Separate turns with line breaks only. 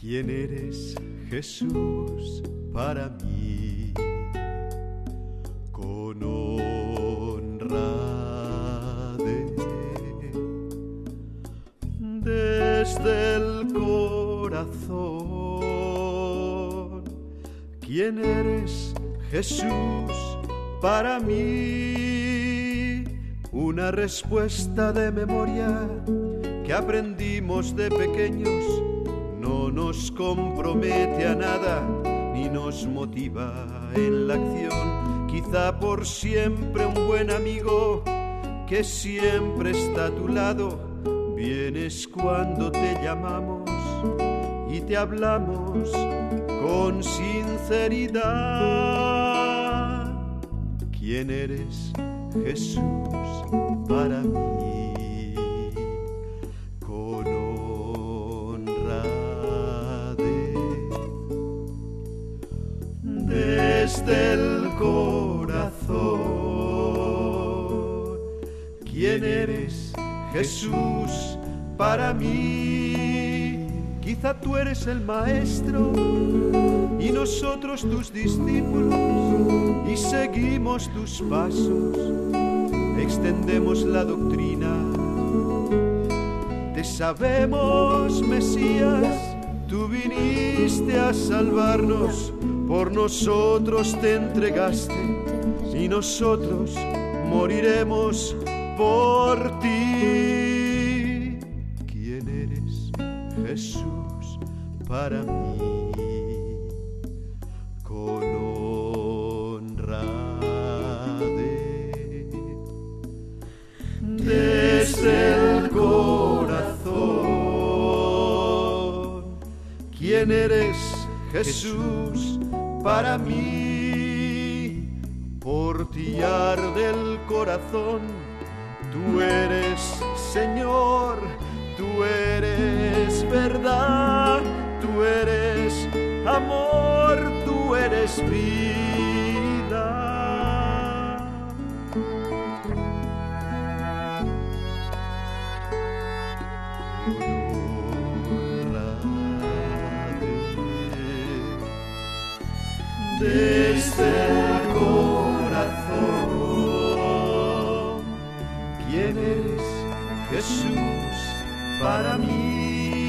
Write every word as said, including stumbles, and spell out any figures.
¿Quién eres, Jesús, para mí? Con honradez, desde el corazón. ¿Quién eres, Jesús, para mí? Una respuesta de memoria que aprendimos de pequeños. No nos compromete a nada ni nos motiva en la acción. Quizá por siempre un buen amigo que siempre está a tu lado. Vienes cuando te llamamos y te hablamos con sinceridad. ¿Quién eres, Jesús, para mí? Desde el corazón. ¿Quién eres, Jesús, para mí? Quizá tú eres el maestro y nosotros tus discípulos, y seguimos tus pasos, extendemos la doctrina. Te sabemos, Mesías, tú viniste a salvarnos. Por nosotros te entregaste y nosotros moriremos por ti. ¿Quién eres, Jesús, para mí? Con honradez, desde el corazón. ¿Quién eres, Jesús, para mí? Por ti arde el corazón. Tú eres Señor, tú eres verdad, tú eres amor, tú eres vida. Desde el corazón. ¿Quién eres, Jesús, para mí?